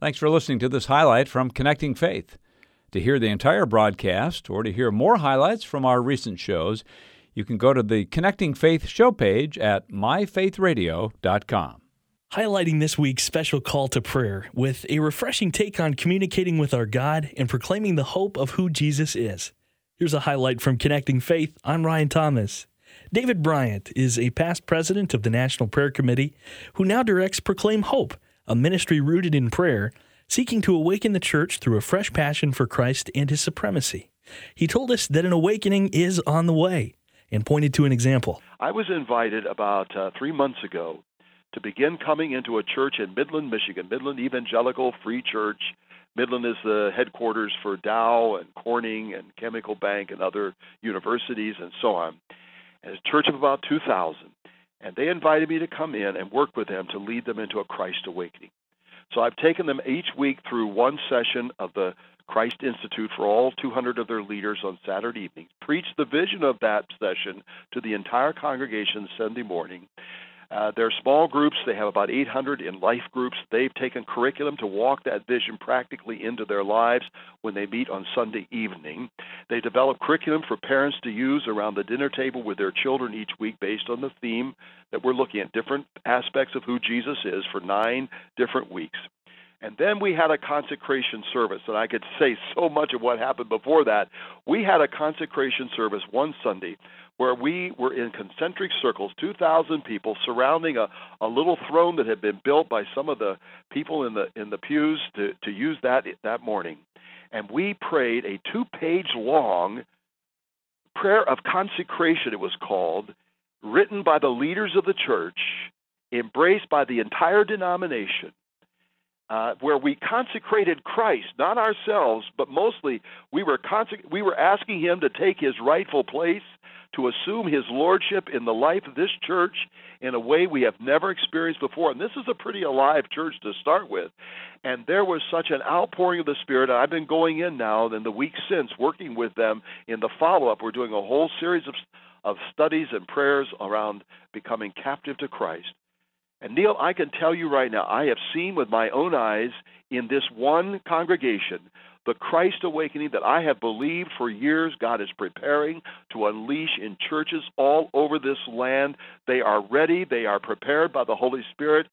Thanks for listening to this highlight from Connecting Faith. To hear the entire broadcast or to hear more highlights from our recent shows, you can go to the Connecting Faith show page at myfaithradio.com. Highlighting this week's special call to prayer with a refreshing take on communicating with our God and proclaiming the hope of who Jesus is. Here's a highlight from Connecting Faith. I'm Ryan Thomas. David Bryant is a past president of the National Prayer Committee who now directs Proclaim Hope, a ministry rooted in prayer, seeking to awaken the church through a fresh passion for Christ and His supremacy. He told us that an awakening is on the way and pointed to an example. I was invited about 3 months ago to begin coming into a church in Midland, Michigan, Midland Evangelical Free Church. Midland is the headquarters for Dow and Corning and Chemical Bank and other universities and so on. And it's a church of about 2,000. And they invited me to come in and work with them to lead them into a Christ awakening. So I've taken them each week through one session of the Christ Institute for all 200 of their leaders on Saturday evenings, preached the vision of that session to the entire congregation Sunday morning. They're small groups. They have about 800 in life groups. They've taken curriculum to walk that vision practically into their lives when they meet on Sunday evening. They develop curriculum for parents to use around the dinner table with their children each week based on the theme that we're looking at, different aspects of who Jesus is for 9 different weeks. And then we had a consecration service, and I could say so much of what happened before that. We had a consecration service one Sunday where we were in concentric circles, 2,000 people surrounding a little throne that had been built by some of the people in the pews to use that morning. And we prayed a 2-page long prayer of consecration, it was called, written by the leaders of the church, embraced by the entire denomination, where we consecrated Christ, not ourselves, but mostly we were asking Him to take His rightful place, to assume His lordship in the life of this church in a way we have never experienced before. And this is a pretty alive church to start with. And there was such an outpouring of the Spirit. I've been going in now in the week since, working with them in the follow-up. We're doing a whole series of studies and prayers around becoming captive to Christ. And Neil, I can tell you right now, I have seen with my own eyes in this one congregation the Christ awakening that I have believed for years God is preparing to unleash in churches all over this land. They are ready. They are prepared by the Holy Spirit.